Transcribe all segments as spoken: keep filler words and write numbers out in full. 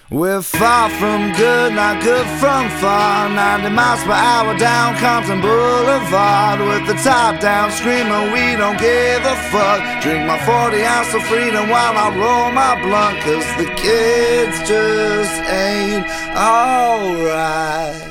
We're far from good, not good from far. Ninety miles per hour down Compton Boulevard, with the top down screaming we don't give a fuck. Drink my forty ounce of freedom while I roll my blunt, cause the kids just ain't alright.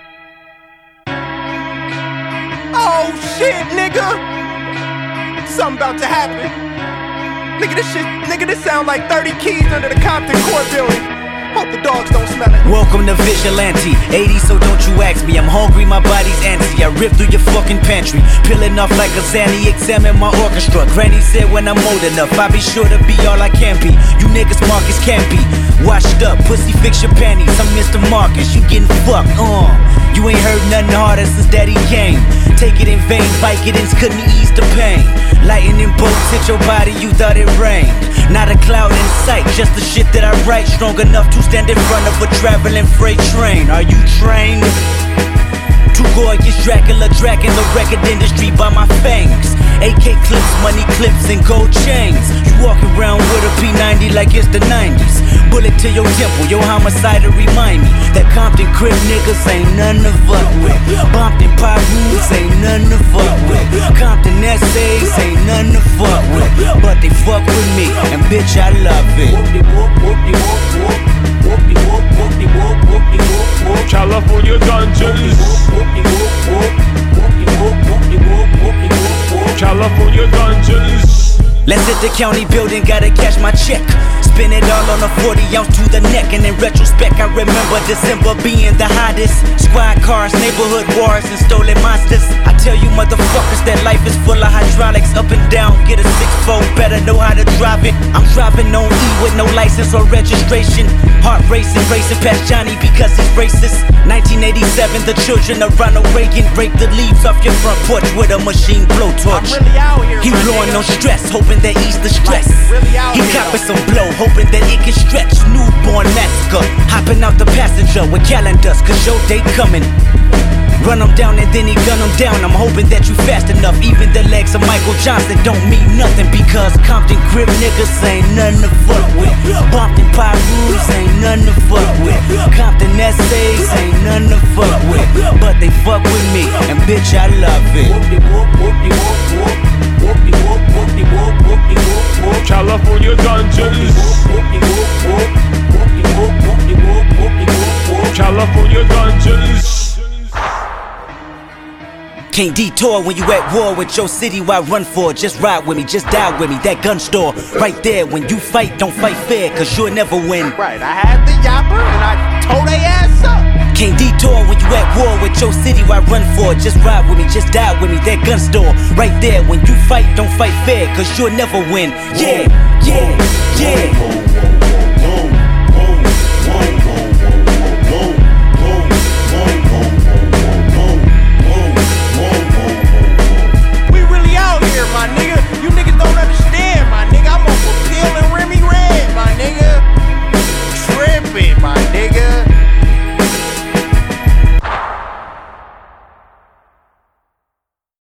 Oh shit, nigga! Something about to happen. Nigga, this shit, nigga, this sound like thirty keys under the Compton Court building. Hope the dogs don't smell it. Welcome to Vigilante eighty, so don't you ask me. I'm hungry, my body's antsy. I rip through your fucking pantry, peeling off like a Zanny, examine my orchestra. Granny said when I'm old enough, I'll be sure to be all I can be. You niggas Marcus can't be washed up, pussy fix your panties. I'm Mister Marcus, you getting fucked, uh You ain't heard nothing harder since daddy came. Take it in vain, Vicodins couldn't ease the pain. Lightning bolts hit your body, you thought it rained. Not a cloud in sight, just the shit that I write. Strong enough to stand in front of a traveling freight train. Are you trained? Too gorgeous, Dracula tracking the record industry by my fangs. A K clips, money clips, and gold chains. You walk around with a P ninety like it's the nineties. Bullet to your temple, your homicide to remind me that Compton crib niggas ain't none to fuck with. Bompton Pyroos ain't none to fuck with. Compton S As ain't none to fuck with. But they fuck with me, and bitch I love it. California dungeons. California dungeons. Let's hit the county building, gotta cash my check. Spin it all on a forty ounce to the neck. And in retrospect, I remember December being the hottest. Squad cars, neighborhood wars, and stolen monsters. I tell you motherfuckers that life is full of hydraulics. Up and down, get a six four, better know how to drive it. I'm driving on E with no license or registration. Heart racing, racing past Johnny because he's racist. Nineteen eighty-seven, the children of Ronald Reagan break the leaves off your front porch with a machine blowtorch. I'm really out here, He blowing no stress, hoping that ease the stress. Really out He here, copping some blow, hoping that it can stretch. Newborn massacre, hopping out the passenger with calendars, cause your day coming. Run him down and then he gun him down. I'm hoping that you fast enough. Even the legs of Michael Johnson don't mean nothing, because Compton crib niggas ain't nothing to fuck with. Bompton Pyroos ain't nothing to fuck with. Compton S As ain't nothing to fuck with. But they fuck with me, and bitch I love it. California dungeons. California dungeons. Can't detour when you at war with your city. Why run for it? Just ride with me, just die with me. That gun store right there. When you fight, don't fight fair, cause you'll never win. Right, I had the yapper and I tore they ass up. Can't detour when you at war with your city. Why run for it? Just ride with me, just die with me. That gun store right there. When you fight, don't fight fair, cause you'll never win. Yeah, yeah, yeah.